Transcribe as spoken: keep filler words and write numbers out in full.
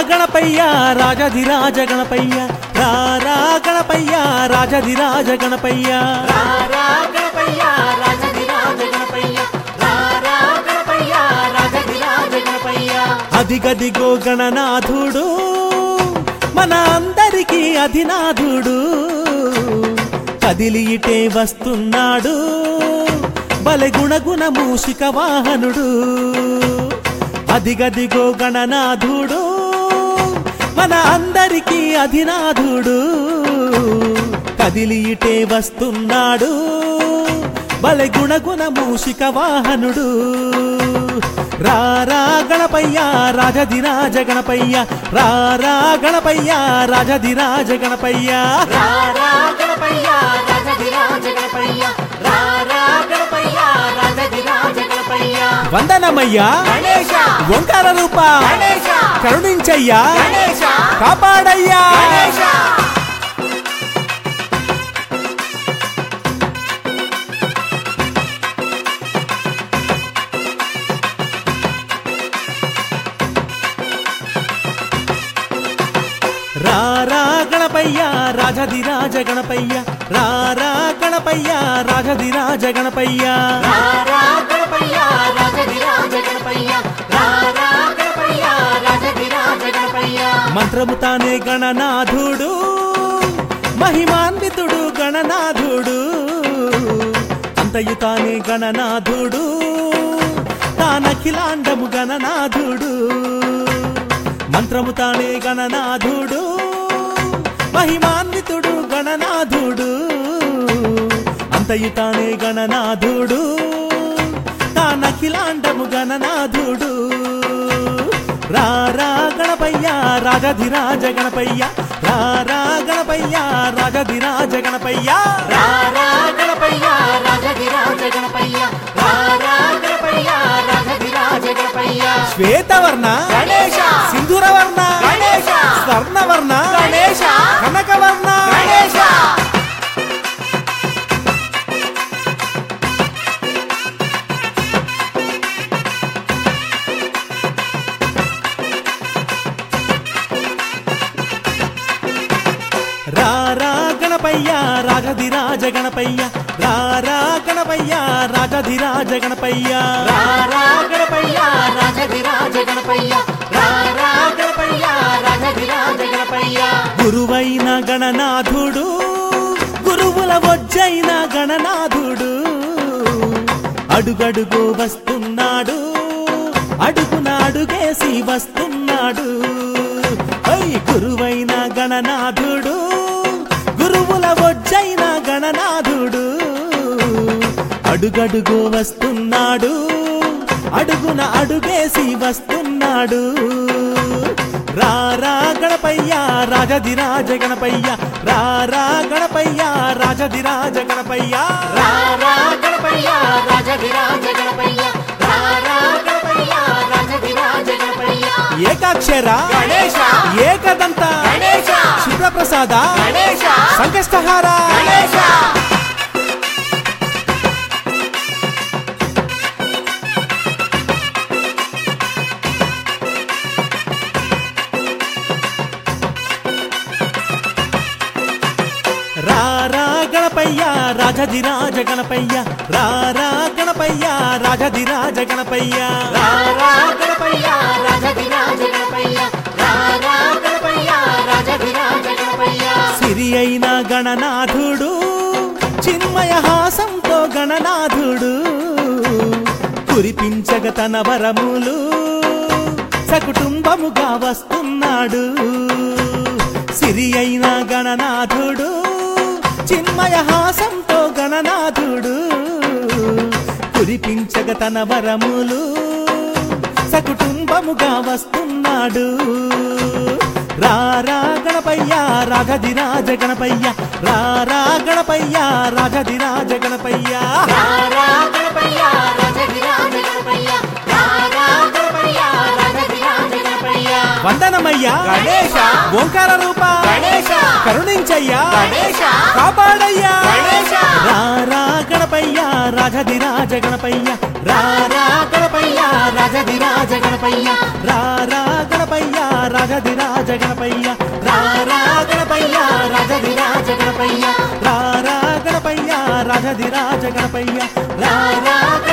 గణపయ్య రాజధిరాజ గణపయ్య రారా గణపయ్య రాజధిరాజ గణపయ్య రారా గణపయ్య రాజధిరాజ గణపయ్య రారా గణపయ్య రాజధిరాజ గణపయ్య అదిగదిగో గణనాథుడు మన అందరికీ అధినాథుడు కదిలి ఇటే వస్తున్నాడు బలె గుణగుణ మూషిక వాహనుడు అదిగదిగో గణనాథుడు మన అందరికీ అధినాథుడు కదిలి ఇటే వస్తున్నాడు బలె గుణగుణ మూషిక వాహనుడు రారా గణపయ్య రాజధిరాజ గణపయ్య రారా గణపయ్య రాజధిరాజ గణపయ్య రారా గణపయ్య రాజధిరాజ గణపయ్య రారా గణపయ్య రాజధిరాజ గణపయ్య వందనమయ్యా గణేశ ఓంకార రూప గణేశ కరుణించయ్యా గణేశ కాపాడయ్యా గణేశ రారా గణపయ్య రాజధిరాజ గణపయ్య రారా గణపయ్య రాజధిరాజ గణపయ్య రారా గణపయ్య రాజధిరాజ గణపయ్య రారా గణపయ్య రాజధిరాజ గణపయ్య మంత్రము తానే గణనాథుడు మహిమాన్వితుడు గణనాథుడు అంతయు తానే గణనాథుడు తానఖిలాండము గణనాథుడు మంత్రము తానే గణనాథుడు మహిమాన్వితుడు గణనాథుడు అంతయు తానే గణనాథుడు తానఖిలాండము గణనాథుడు రారా గణపయ్య రాజధిరాజ గణపయ్య రారా గణపయ్య రాజధిరాజ గణపయ్య రారా గణపయ్య రాజధిరాజ గణపయ్య రారా గణపయ్య రాజధిరాజ గణపయ్య శ్వేతవర్ణ గణేశ సింధూరవర్ణ గణేశ స్వర్ణవర్ణ గణేశ కనకవర్ణ గణేశ రారా గణపయ్య రాజధిరాజ గణపయ్య రారా గణపయ్య రాజధిరాజ గణపయ్య రారా గణపయ్య రాజధిరాజ గణపయ్య రారా గణపయ్య రాజధిరాజ గణపయ్య గురువైన గణనాథుడు గురువుల వజ్జైన గణనాథుడు అడుగడుగు వస్తున్నాడు అడుగున అడుగేసి వస్తున్నాడు ఐ గురువైన గణనాథుడు గురువుల వజ్జైన గణనాథుడు అడుగడుగు వస్తున్నాడు అడుగున అడుగేసి వస్తున్నాడు రారా గణపయ్య రాజధిరాజ గణపయ్య రారా గణపయ్య రాజధిరాజ గణపయ్య రారా గణపయ్య రాజధిరాజ గణపయ్య రారా గణపయ్య రాజధిరాజ గణపయ్య ఏకాక్షర గణేశ ఏకదంత గణేశ శుభ్రప్రసాద గణేశ సంకష్టహార గణేశ రారా గణపయ్య రాజధిరాజ గణపయ్య రారా గణపయ్య రాజధిరాజ గణపయ్య రారా గణపయ్య రాజధిరాజ గణపయ్య రారా గణపయ్య రాజధిరాజ గణపయ్య సిరి అయిన గణనాథుడు చిన్మయ హాసంతో గణనాథుడు కురిపించగ తన వరములు సకుటుంబముగా వస్తున్నాడు సిరి అయిన గణనాథుడు చిన్మయ హాసంతో గణనాథుడు కురిపించగ తన వరములు సకుటుంబముగా వస్తున్నాడు రారా గణపయ్య రాజధిరాజ గణపయ్య రారా గణపయ్య రాజధిరాజ గణపయ్య రారా గణపయ్య రాజధిరాజ గణపయ్య రారా గణపయ్య రాజధిరాజ గణపయ్య వందనమయ్యా గణేశ ఓంకార రూప గణేశ కరుణించయ్యా గణేశ కాపాడయ్యా గణేశ రారా గణపయ్య రాజధిరాజ గణపయ్య రారా గణపయ్య రాజధిరాజ గణపయ్య రారా గణపయ్య రాజధిరాజ గణపయ్య రారా గణపయ్య రాజధిరాజ గణపయ్య రారా గణపయ్య రాజధిరాజ గణపయ్య రారా